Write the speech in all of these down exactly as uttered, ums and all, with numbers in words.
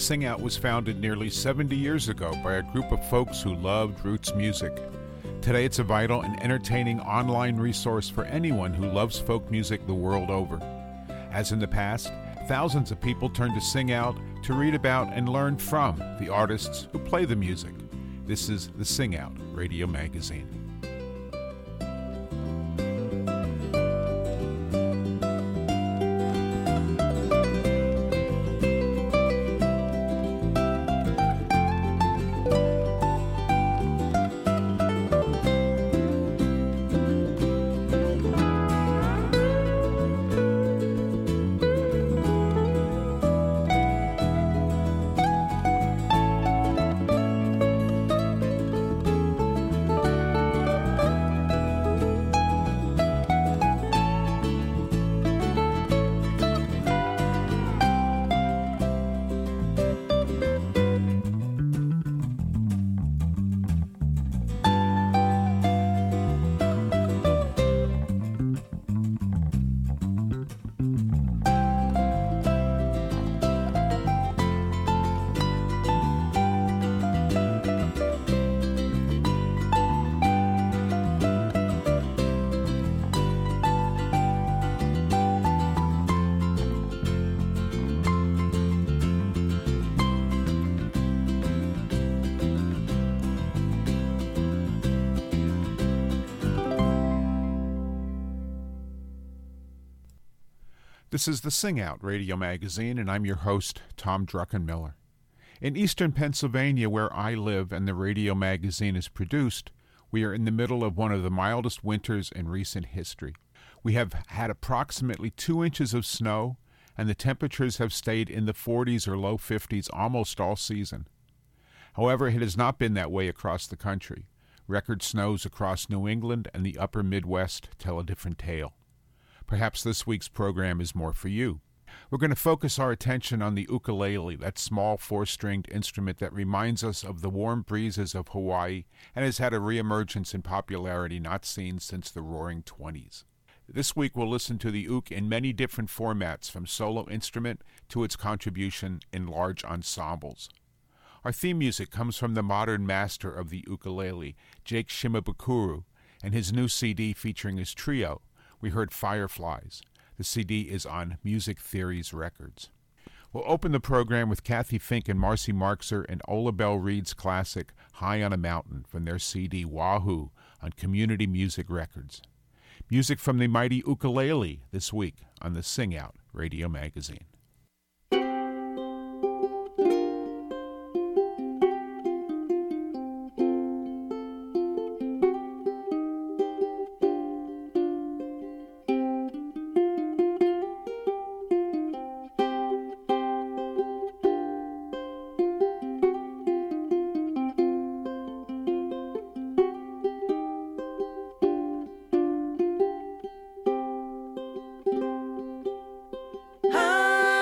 Sing Out was founded nearly seventy years ago by a group of folks who loved roots music. Today it's a vital and entertaining online resource for anyone who loves folk music the world over. As in the past, thousands of people turn to Sing Out to read about and learn from the artists who play the music. This is the Sing Out Radio Magazine. This is the Sing Out Radio Magazine, and I'm your host, Tom Druckenmiller. In eastern Pennsylvania, where I live and the radio magazine is produced, we are in the middle of one of the mildest winters in recent history. We have had approximately two inches of snow, and the temperatures have stayed in the forties or low fifties almost all season. However, it has not been that way across the country. Record snows across New England and the upper Midwest tell a different tale. Perhaps this week's program is more for you. We're going to focus our attention on the ukulele, that small four-stringed instrument that reminds us of the warm breezes of Hawaii and has had a reemergence in popularity not seen since the Roaring Twenties. This week we'll listen to the uke in many different formats, from solo instrument to its contribution in large ensembles. Our theme music comes from the modern master of the ukulele, Jake Shimabukuro, and his new C D featuring his trio. We heard Fireflies. The C D is on Music Theories Records. We'll open the program with Kathy Fink and Marcy Marxer and Ola Belle Reed's classic High on a Mountain from their C D Wahoo on Community Music Records. Music from the mighty ukulele this week on the Sing Out Radio Magazine. High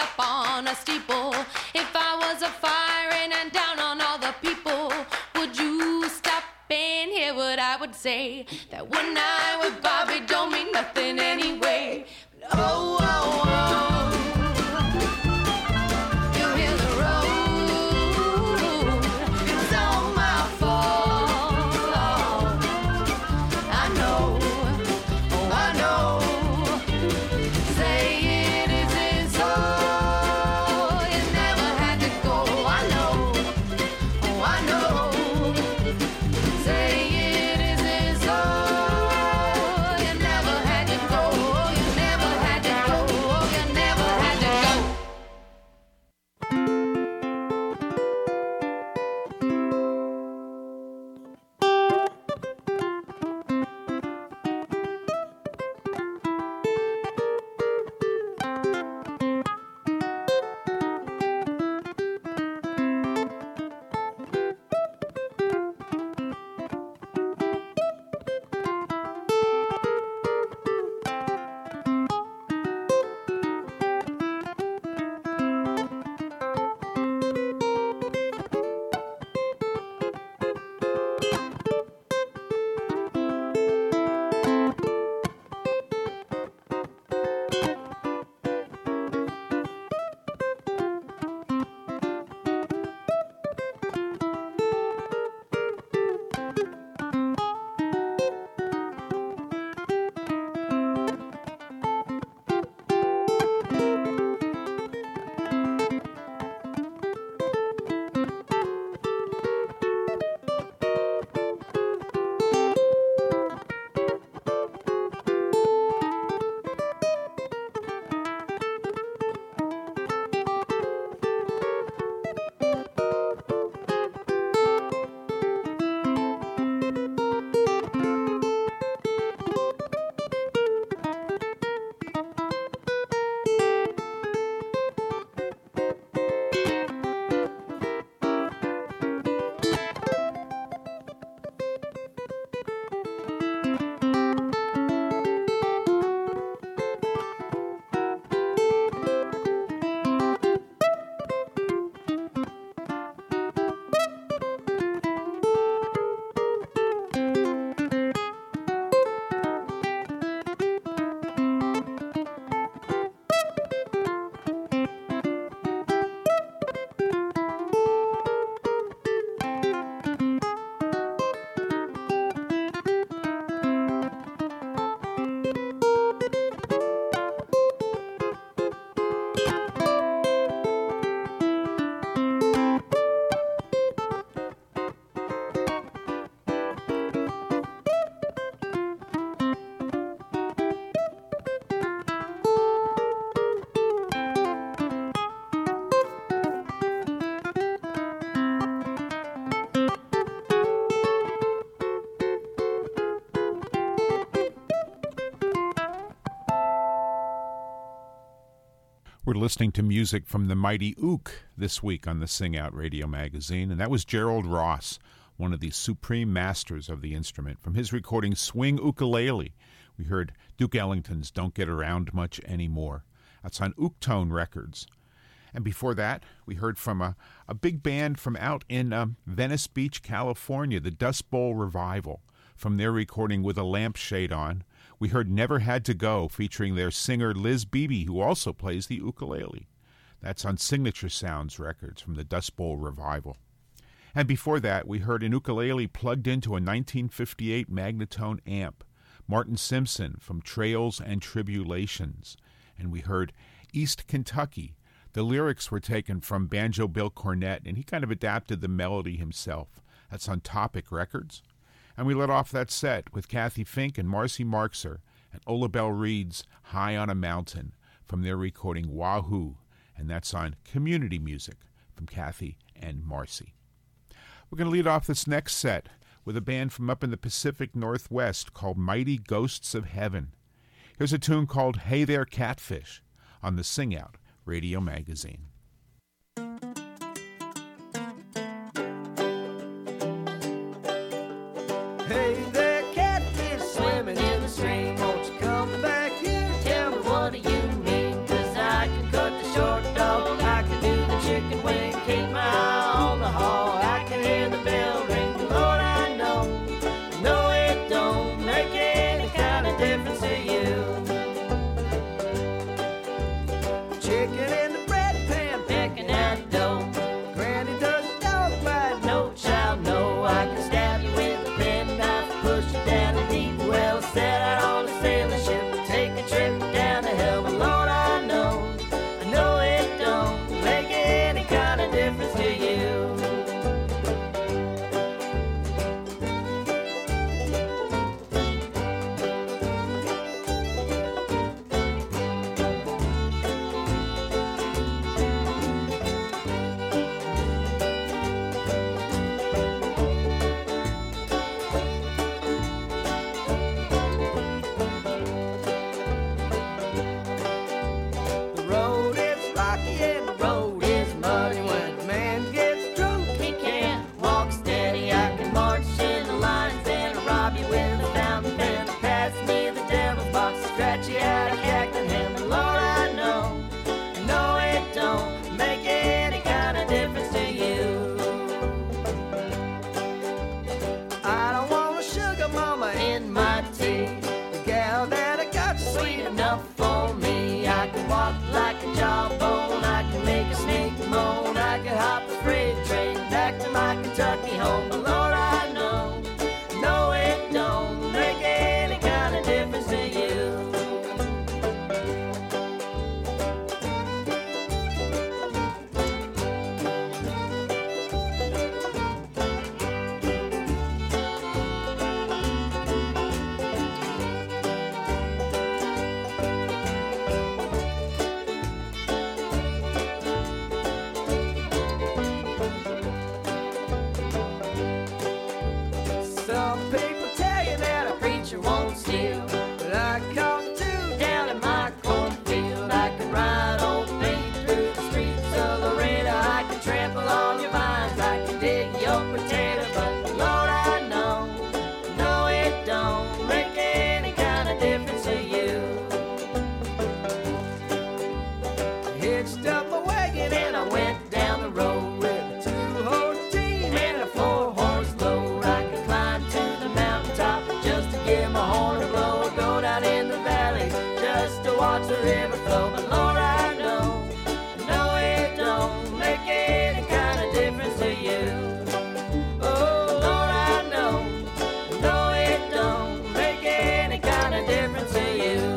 up on a steeple. If I was a firing and down on all the people, would you stop and hear what I would say? That one night with Bobby don't mean nothing anyway. But oh, oh, oh. We're listening to music from the mighty Ook this week on the Sing Out Radio Magazine, and that was Gerald Ross, one of the supreme masters of the instrument. From his recording Swing Ukulele, we heard Duke Ellington's Don't Get Around Much Anymore. That's on Ook-Tone Records. And before that, we heard from a, a big band from out in um, Venice Beach, California, the Dust Bowl Revival. From their recording With a Lampshade On, we heard Never Had to Go, featuring their singer Liz Beebe, who also plays the ukulele. That's on Signature Sounds Records from the Dust Bowl Revival. And before that, we heard an ukulele plugged into a nineteen fifty-eight Magnatone amp, Martin Simpson from Trails and Tribulations. And we heard East Kentucky. The lyrics were taken from Banjo Bill Cornett, and he kind of adapted the melody himself. That's on Topic Records. And we let off that set with Kathy Fink and Marcy Marxer and Ola Belle Reed's High on a Mountain from their recording Wahoo, and that's on Community Music from Kathy and Marcy. We're going to lead off this next set with a band from up in the Pacific Northwest called Mighty Ghosts of Heaven. Here's a tune called Hey There Catfish on the Sing Out Radio Magazine. Hey there, catfish swimming in the stream. Won't you come back here? Tell me what do you mean? 'Cause I can cut the short dog and the road is muddy. When a man gets drunk, he can't walk steady. I can march in the lines and rob you with a fountain pen. Pass me the devil's box, scratch you out of Cackling Hen. But Lord, I know, no, it don't make any kind of difference to you. I don't want a sugar mama in my tea. The gal that I got's sweet enough for me. I can walk like a jawbone, I can make a snake moan, I can hop a freight train back to my Kentucky home. But Lord, I know, no, it don't make any kind of difference to you. Some people tell you that a preacher won't steal, but I caught two down in my cornfield. I can ride old Pete through the streets of Laredo. I can trample on your vines, I can dig your potato. But Lord, I know, no, it don't make any kind of difference to you. Hitched up my wagon and I went down the road with a two-horse team and a four-horse load. I can climb to the mountaintop just to get my horn to blow, or go down in the valley just to watch the river flow. But Lord, I know, no, it don't make any kind of difference to you. Oh, Lord, I know, no, it don't make any kind of difference to you.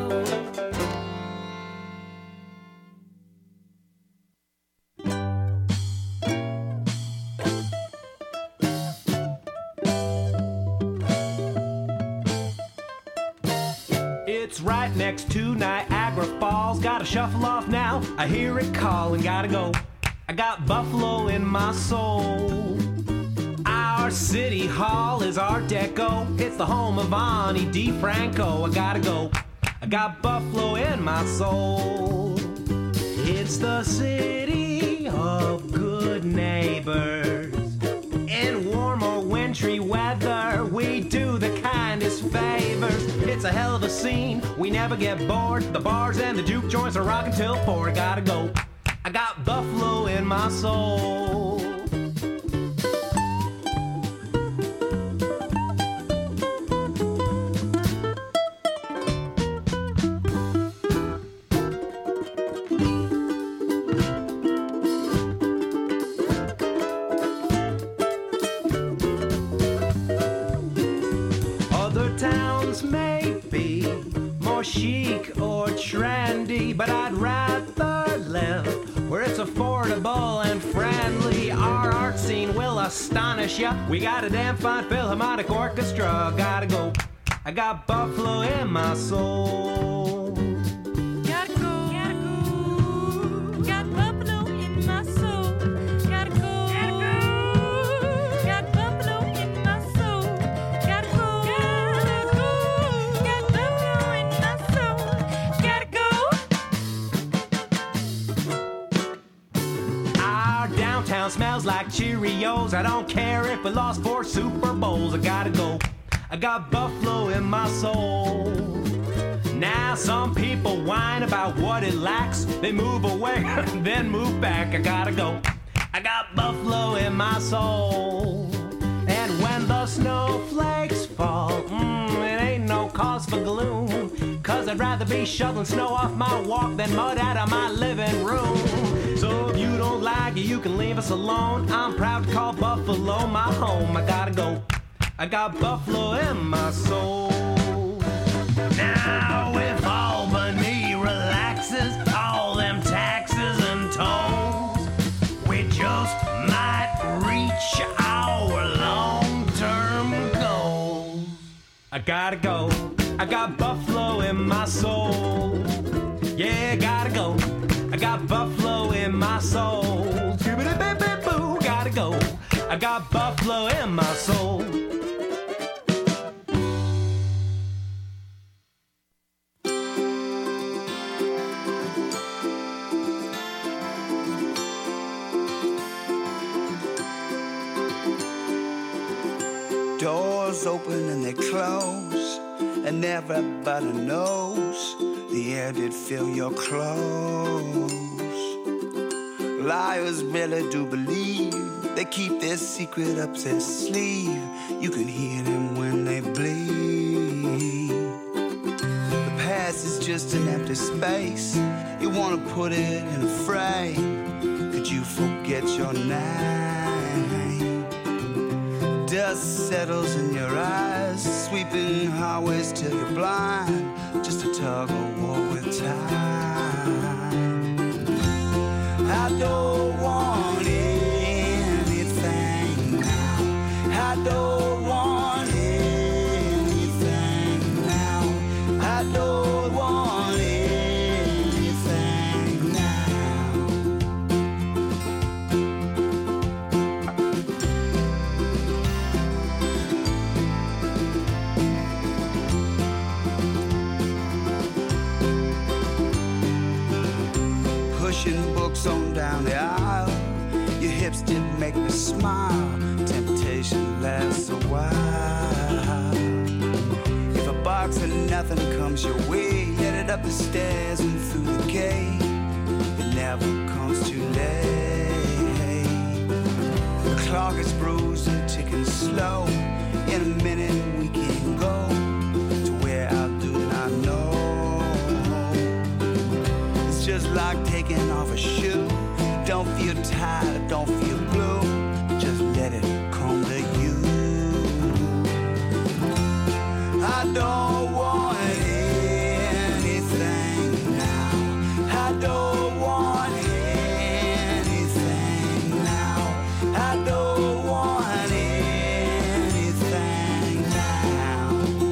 It's right next to Niagara Falls. Gotta shuffle off now, I hear it calling, gotta go. I got Buffalo in my soul. Our city hall is Art Deco. It's the home of Ani DeFranco. I gotta go, I got Buffalo in my soul. It's the city of good neighbors. In warm or wintry weather, we do the kindest favors. It's a hell of a scene, we never get bored. The bars and the juke joints are rocking till four. I gotta go, I got Buffalo in my soul. Other towns may be more chic or trendy, but I'd rather live where it's affordable and friendly. Our art scene will astonish ya. We got a damn fine Philharmonic orchestra. Gotta go, I got Buffalo in my soul. Gotta go, gotta go, got Buffalo in my soul. Gotta go, gotta go, got Buffalo in my soul. Gotta go, gotta go, got Buffalo in my soul. Gotta go. Our downtown smells like Cheerios. I don't care if we lost four Super Bowls. I gotta go, I got Buffalo in my soul. Now some people whine about what it lacks. They move away, then move back. I gotta go, I got Buffalo in my soul. And when the snowflakes fall, mm, it ain't no cause for gloom. Cause I'd rather be shoveling snow off my walk than mud out of my living room. So if you don't like it, you can leave us alone. I'm proud to call Buffalo my home. I gotta go, I got Buffalo in my soul. Now if Albany relaxes all them taxes and tolls, we just might reach our long-term goals. I gotta go, I got Buffalo in my soul. Yeah, gotta go, I got Buffalo in my soul. Boo, gotta go, I got Buffalo in my soul. Doors open and they close, and everybody knows the air did fill your clothes. Liars really do believe they keep their secret up their sleeve. You can hear them when they bleed. The past is just an empty space. You wanna put it in a frame. Could you forget your name? Dust settles in your eyes, sweeping highways till you're blind. Just a tug of war with time. I don't want anything now. I don't want anything now. I don't want anything now. Pushing books on down the aisle, your hips did make me smile. Temptation lasts a while. If a box of nothing comes your way, head it up the stairs and through the gate. It never comes too late. The clock is bruised and ticking slow. In a minute we can go to where I do not know. It's just like taking off a shoe. Don't feel tired, don't feel blue. Just let it come to you. I don't want anything now. I don't want anything now. I don't want anything now.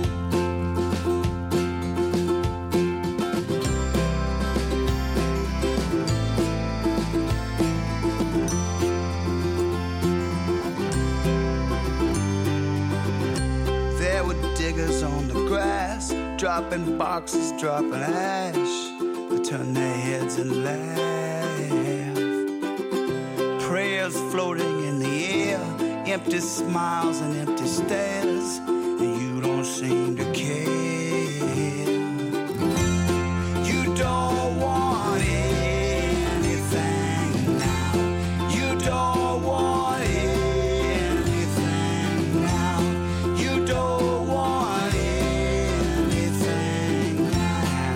There were diggers on the grass, dropping boxes, dropping ash. They turn their heads and laugh. Prayers floating in the air, empty smiles and empty stares, and you don't seem to care. You don't want anything now. You don't want anything now. You don't want anything now.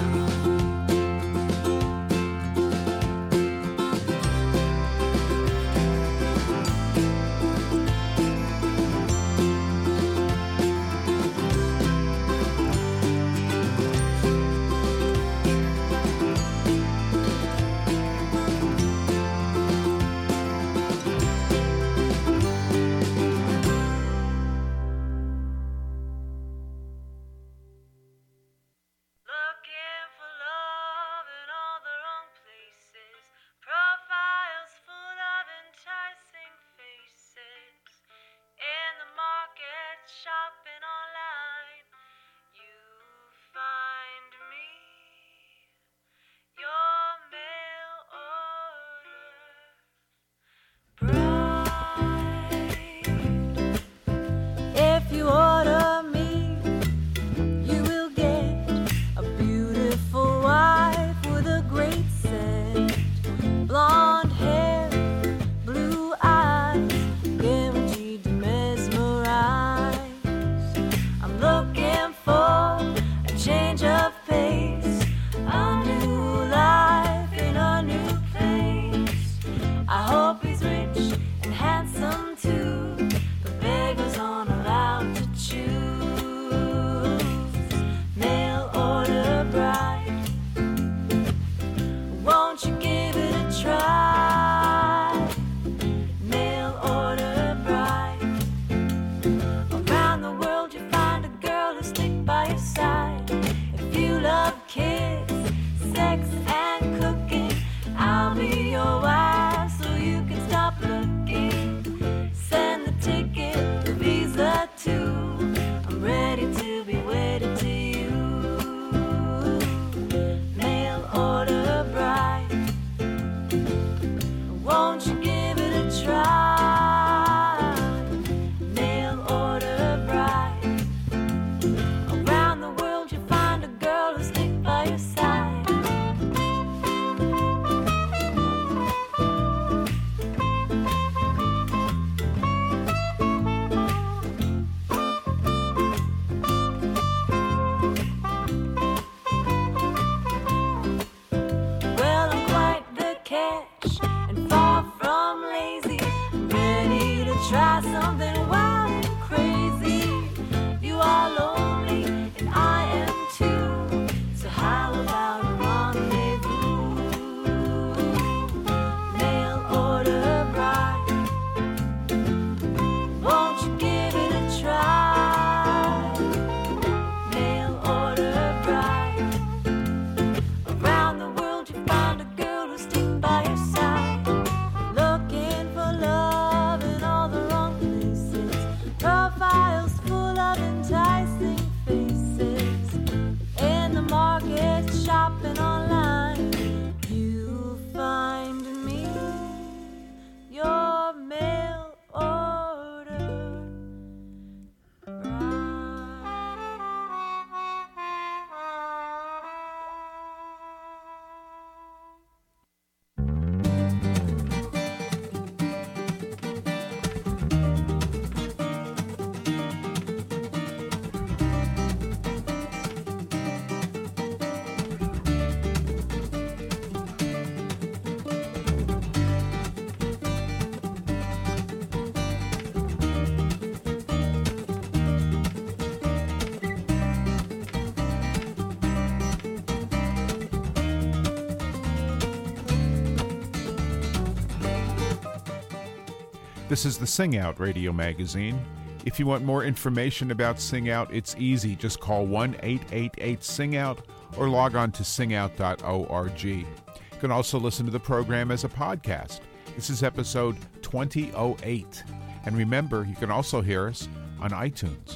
This is the Sing Out Radio Magazine. If you want more information about Sing Out, it's easy. Just call one eight eight eight sing out or log on to sing out dot org. You can also listen to the program as a podcast. This is episode twenty oh eight. And remember, you can also hear us on iTunes.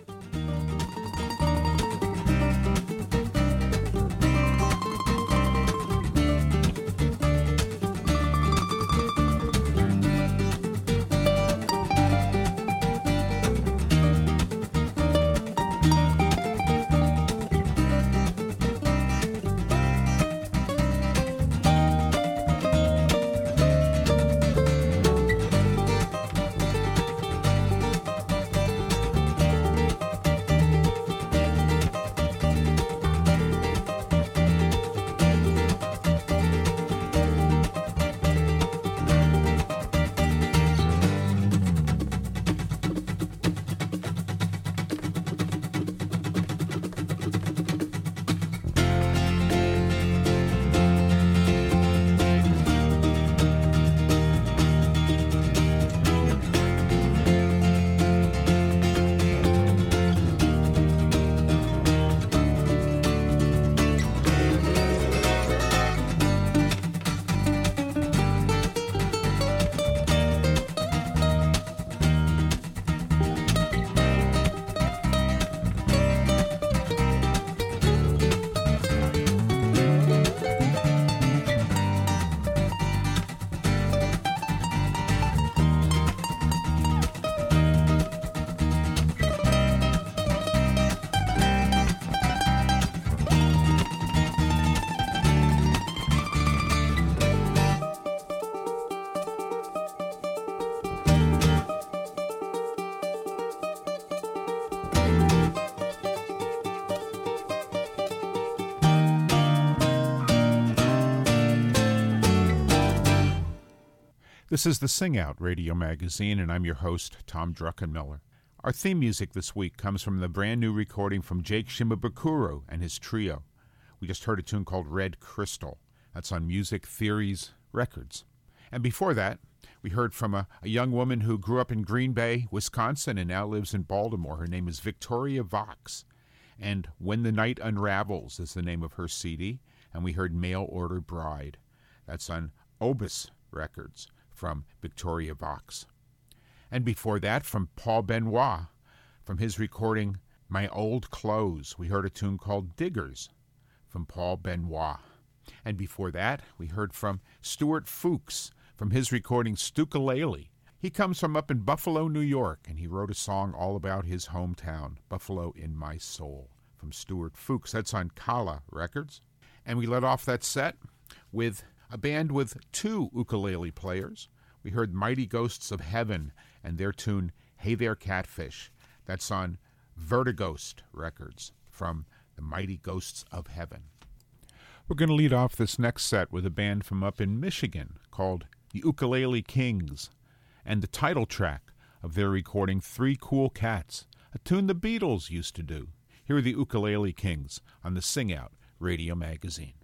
This is the Sing Out Radio Magazine, and I'm your host, Tom Druckenmiller. Our theme music this week comes from the brand new recording from Jake Shimabukuro and his trio. We just heard a tune called Red Crystal. That's on Music Theories Records. And before that, we heard from a, a young woman who grew up in Green Bay, Wisconsin, and now lives in Baltimore. Her name is Victoria Vox. And When the Night Unravels is the name of her C D. And we heard Mail Order Bride. That's on Obis Records from Victoria Vox. And before that, from Paul Benoit, from his recording My Old Clothes, we heard a tune called Diggers from Paul Benoit. And before that, we heard from Stuart Fuchs from his recording Stukalele. He comes from up in Buffalo, New York, and he wrote a song all about his hometown, Buffalo in My Soul, from Stuart Fuchs. That's on Kala Records. And we let off that set with a band with two ukulele players. We heard Mighty Ghosts of Heaven and their tune Hey There Catfish. That's on Vertighost Records from the Mighty Ghosts of Heaven. We're going to lead off this next set with a band from up in Michigan called the Ukulele Kings and the title track of their recording Three Cool Cats, a tune the Beatles used to do. Here are the Ukulele Kings on the Sing Out Radio Magazine.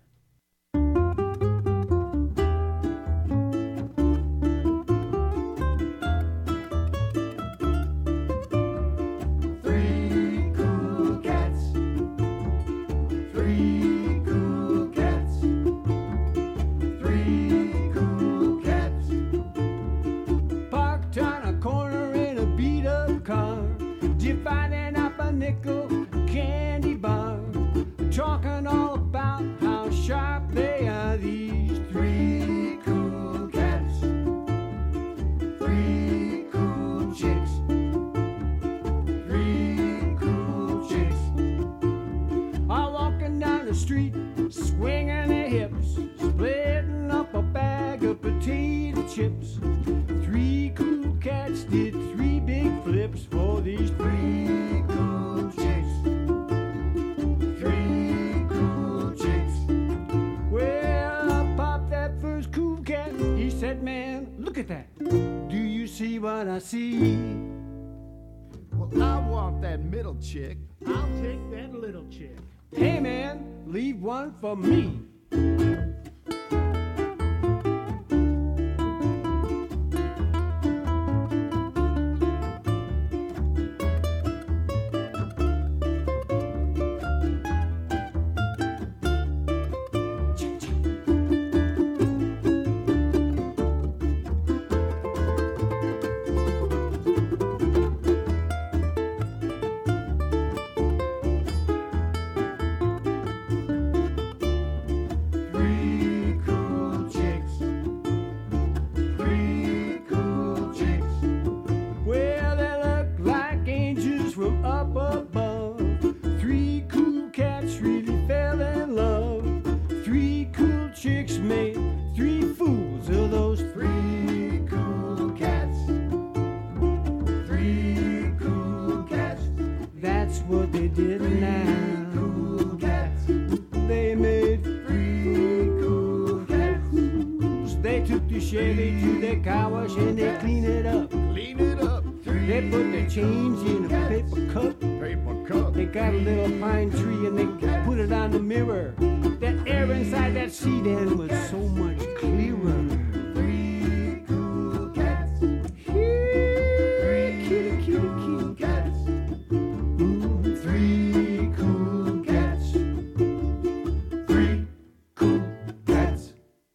Chick. I'll take that little chick. Hey man, leave one for me. it to the car wash and they clean it up. Clean it up. They put the change in a paper cup. Paper cup. They got a little pine tree and they put it on the mirror. That air inside that seat end was so much clearer. Three cool cats. Here, kitty, kitty, kitty cats. Mm, three cool cats. Three cool cats.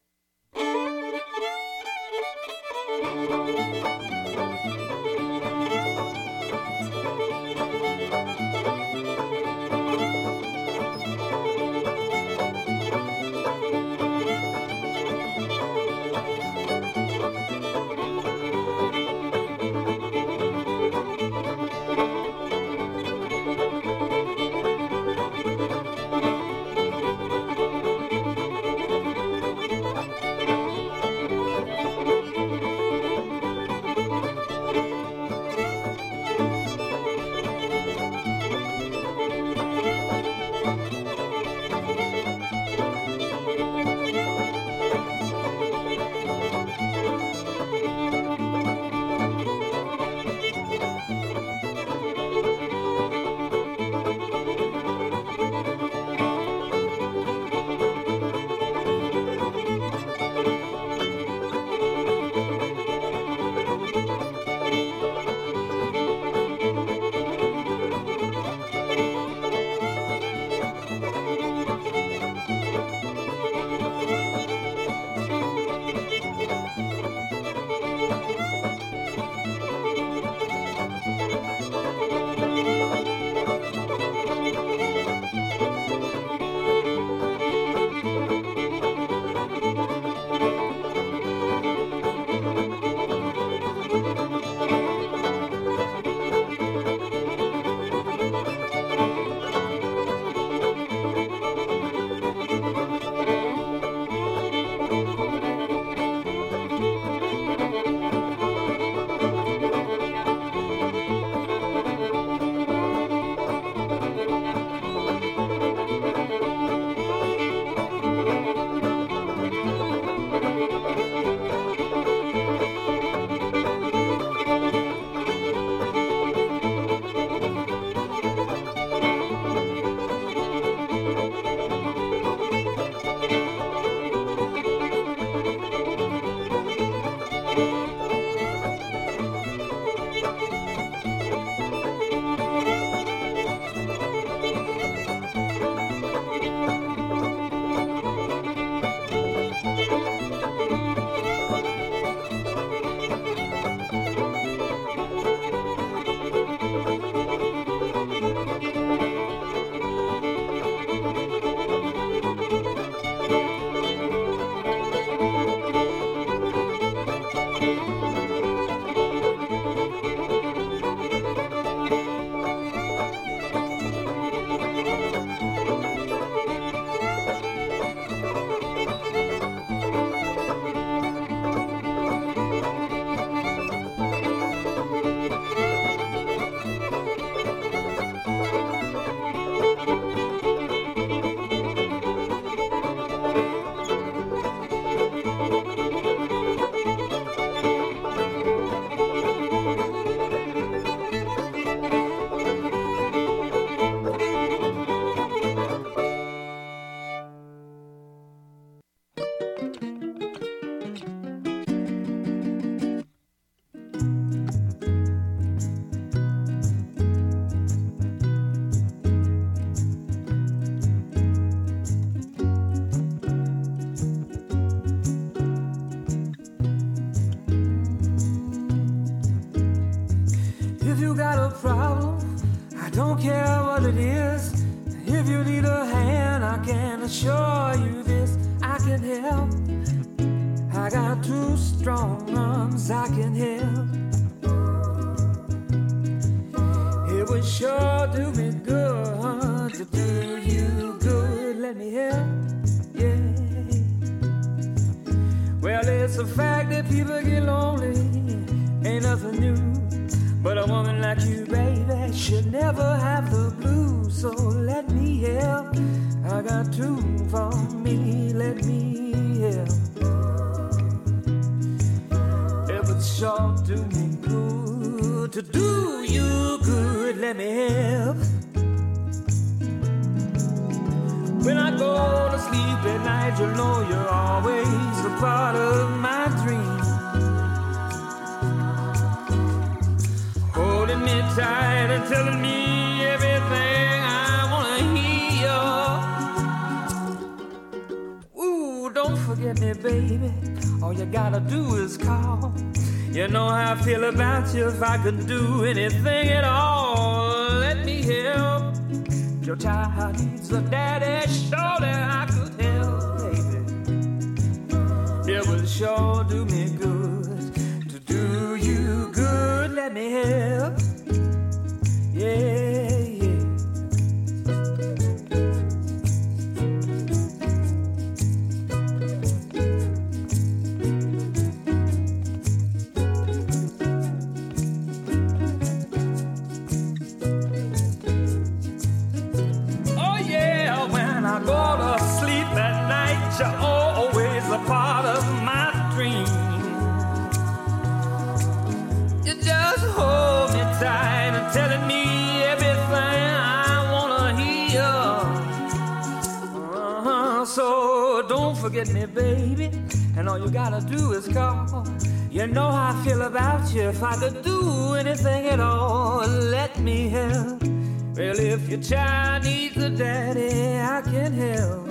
assure you this, I can help. I got two strong arms, I can help. It would sure do me good to do you good. Let me help, yeah. Well, it's a fact that people get lonely, ain't nothing new. But a woman like you, baby, should never have the blues. So let me help. I got two for me. Let me help. sure do me good. To do you good, let me help. When I go to sleep at night, you know you're always a part of my dream. Holding me tight and telling me everything I wanna hear. Ooh, don't forget me, baby. All you gotta do is call. You know how I feel about you. If I could do anything at all, let me help. If your child needs a daddy, surely I could help, baby. It would sure do me good to do you good. Let me help. Yeah, yeah. Oh yeah, when I go to sleep at night, you're always a part of my dream. You just hold me tight and telling me everything I wanna hear. Uh-huh. So don't forget me, baby, and all you gotta do is call. You know how I feel about you. If I could do anything at all, let me help. Well, if your child needs a daddy, I can help.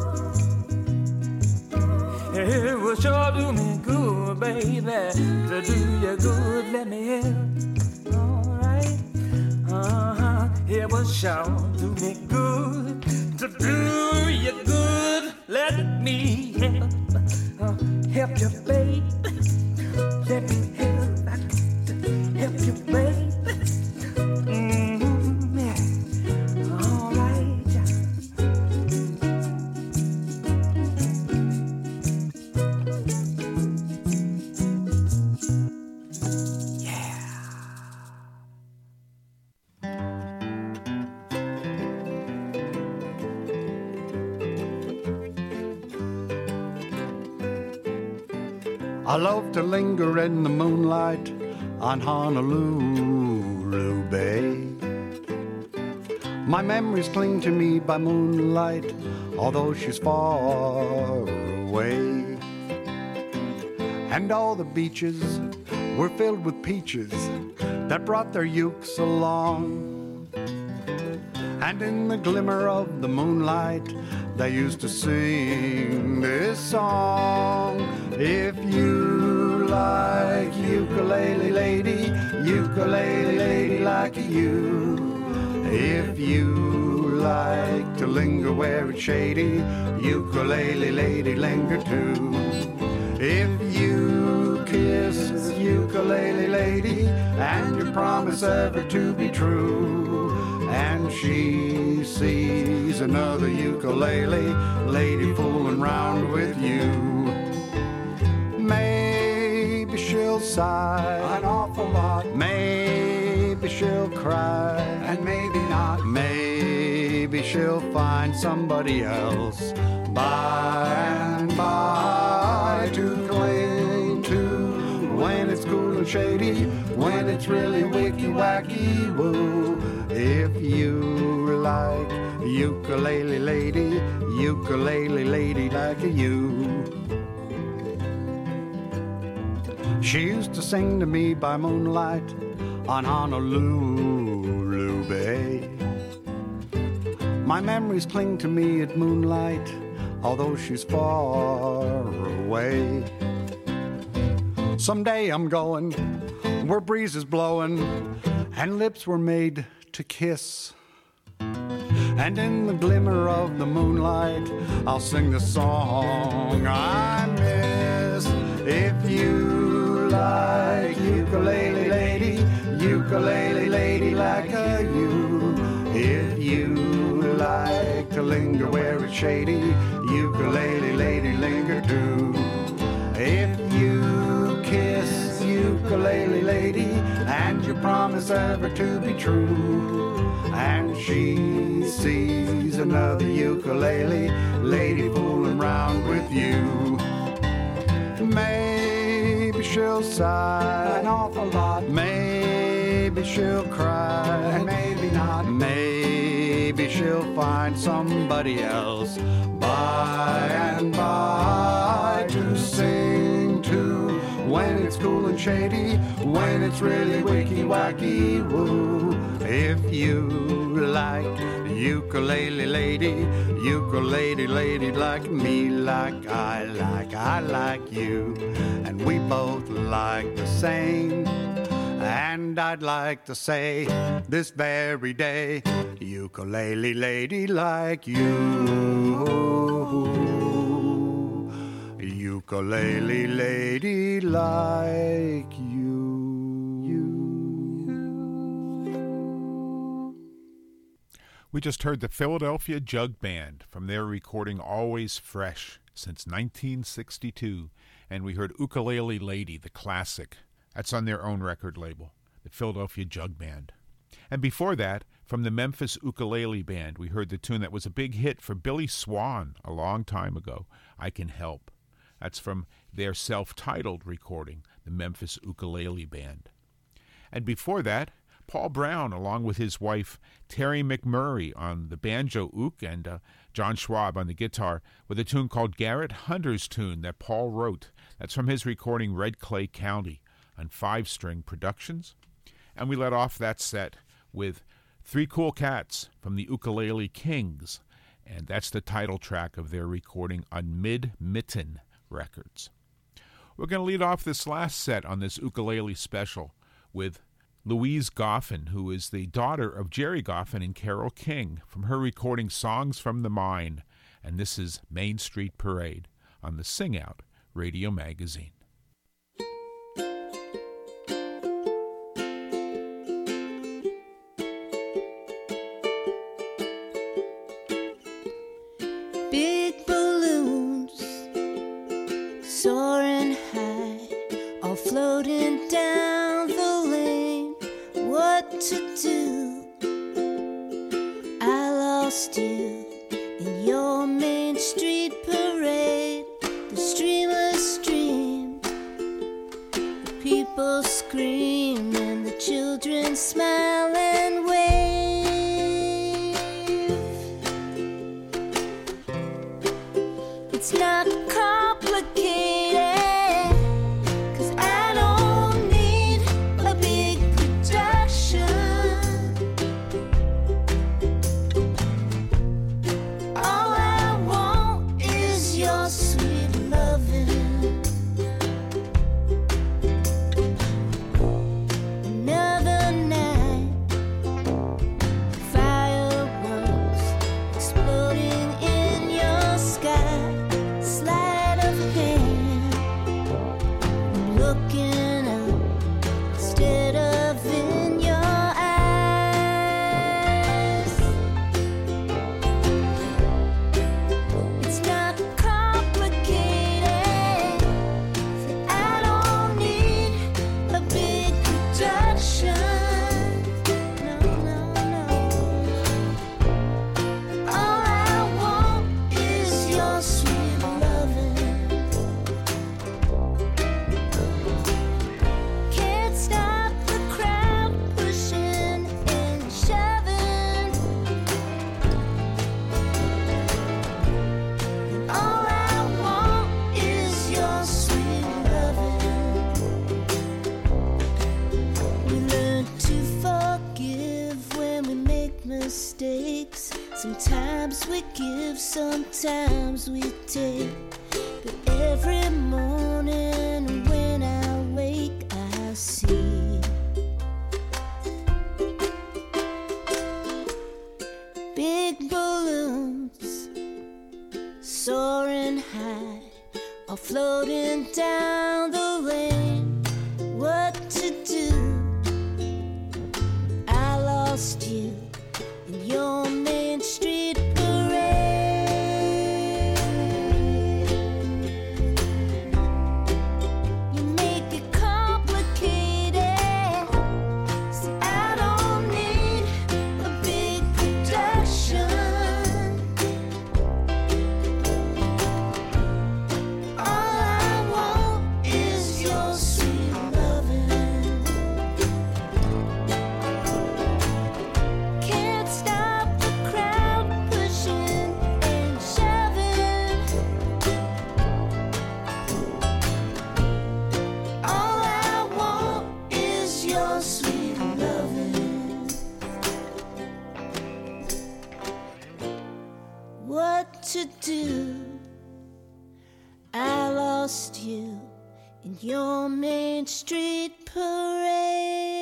It will sure do me good, baby, to do you good, let me help. All right, uh-huh. It will sure do me good to do you good, let me help. Uh, help you, baby. Let me help. I got to help you, baby. Mm-hmm. Yeah. All right. Yeah. I love to linger in the moonlight on Honolulu Bay. My memories cling to me by moonlight, although she's far away. And all the beaches were filled with peaches that brought their ukes along. And in the glimmer of the moonlight, they used to sing this song. If you like ukulele lady, ukulele lady like you. If you like to linger where it's shady, ukulele lady linger too. If you kiss ukulele lady and you promise ever to be true, and she sees another ukulele lady fooling round with you, maybe she'll sigh an awful lot, maybe she'll cry, and maybe not, maybe she'll find somebody else by and by to cling to when it's cool and shady, when it's really wicky-wacky woo. If you like ukulele lady, ukulele lady like you. She used to sing to me by moonlight on Honolulu Bay. My memories cling to me at moonlight, although she's far away. Someday I'm going where breeze is blowing and lips were made to kiss. And in the glimmer of the moonlight, I'll sing the song I miss. If you like ukulele lady, ukulele lady like a you. If you like to linger where it's shady, ukulele lady linger too. If you kiss ukulele lady and you promise ever to be true, and she sees another ukulele lady fooling round with you, maybe she'll sigh an awful lot, maybe she'll cry, and maybe not. maybe she'll find somebody else by and by to sing to. When it's cool and shady, when it's really wacky-wacky woo. If you like ukulele lady, ukulele lady like me, like I like, I like you, and we both like the same. And I'd like to say this very day, ukulele lady like you. Ukulele lady like you. you. We just heard the Philadelphia Jug Band from their recording Always Fresh since nineteen sixty-two, and we heard Ukulele Lady, the classic. That's on their own record label, the Philadelphia Jug Band. And before that, from the Memphis Ukulele Band, we heard the tune that was a big hit for Billy Swan a long time ago, I Can Help. That's from their self-titled recording, the Memphis Ukulele Band. And before that, Paul Brown, along with his wife Terry McMurray on the banjo ook and uh, John Schwab on the guitar, with a tune called Garrett Hunter's Tune that Paul wrote. That's from his recording Red Clay County on Five String Productions. And we let off that set with Three Cool Cats from the Ukulele Kings, and that's the title track of their recording on Mid-Mitten Records. We're going to lead off this last set on this ukulele special with Louise Goffin, who is the daughter of Jerry Goffin and Carole King, from her recording Songs from the Mine, and this is Main Street Parade on the Sing Out Radio Magazine. Big balloons soaring high, all floating down the lane. What to do? I lost you in your Main Street Parade. The streamers stream, the people scream, and the children smile and wave. It's not complicated, 'cause I don't need a big production. All I want is your sweet loving. Another night, fireworks exploding in your sky. Sleight of hand, I'm looking up instead of in your eyes. It's not complicated. I don't need a big production. No, no, no. All I want is your sweet loving. Can't stop the crowd pushing and shoving. All I want is your sweet loving. We learn to forgive when we make mistakes. Sometimes we give, sometimes we take. But every morning when I wake, I see big balloons soaring high, all floating down the lane. What to do? I lost you in your Main Street Parade. You make it complicated. See, I don't need a big production. All I want Street Parade.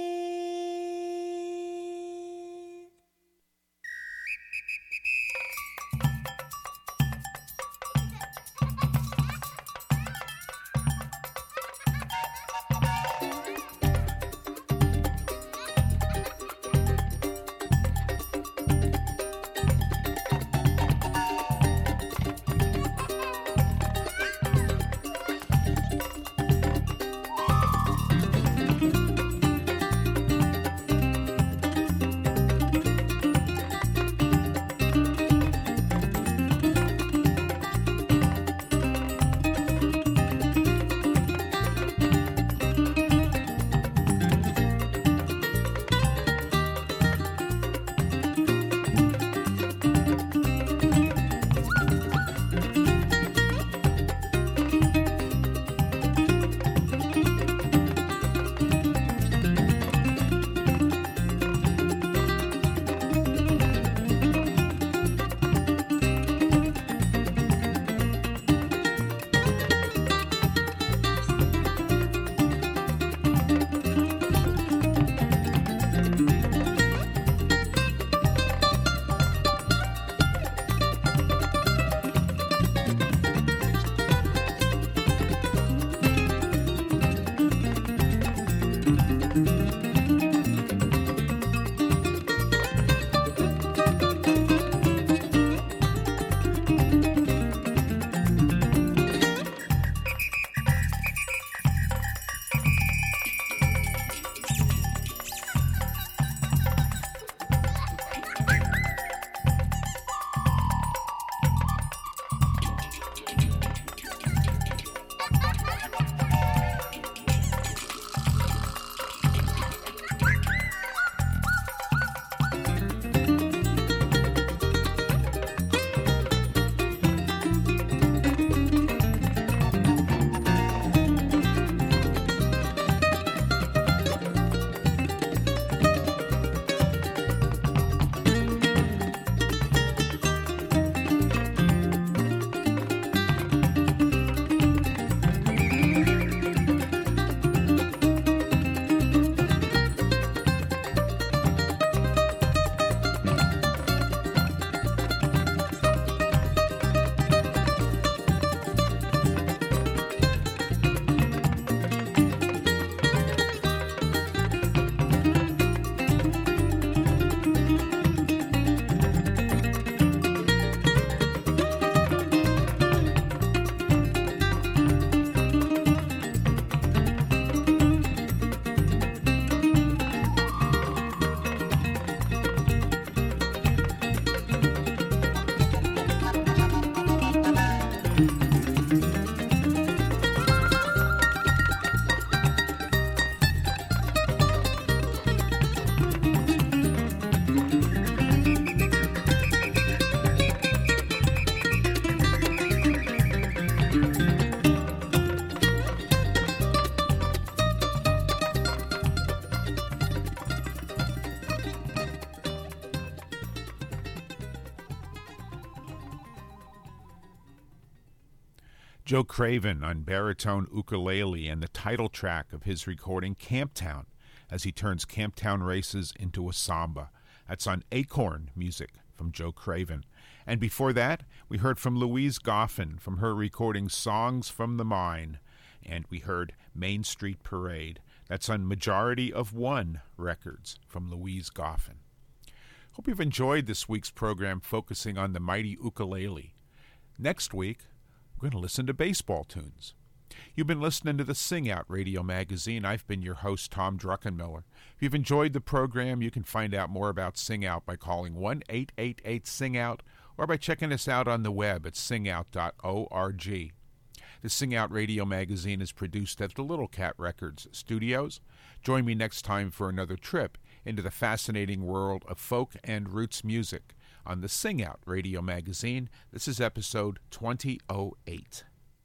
Joe Craven on baritone ukulele and the title track of his recording Camptown, as he turns Camptown races into a samba. That's on Acorn Music from Joe Craven. And before that, we heard from Louise Goffin from her recording Songs from the Mine. And we heard Main Street Parade. That's on Majority of One Records from Louise Goffin. Hope you've enjoyed this week's program focusing on the mighty ukulele. Next week, we're going to listen to baseball tunes. You've been listening to the Sing Out Radio Magazine. I've been your host, Tom Druckenmiller. If you've enjoyed the program, you can find out more about Sing Out by calling one eight eight eight sing out or by checking us out on the web at sing out dot org. The Sing Out Radio Magazine is produced at the Little Cat Records studios. Join me next time for another trip into the fascinating world of folk and roots music on the Sing Out Radio Magazine. This is episode twenty oh eight.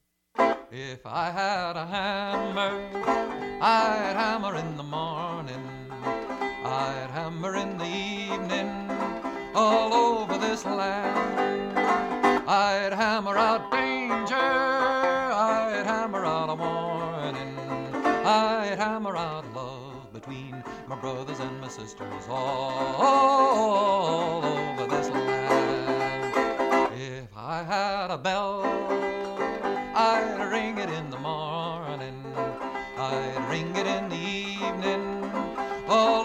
If I had a hammer, I'd hammer in the morning, I'd hammer in the evening, all over this land. I'd hammer out danger, I'd hammer out a warning, I'd hammer out love between my brothers and my sisters all over this land. If I had a bell, I'd ring it in the morning, I'd ring it in the evening, all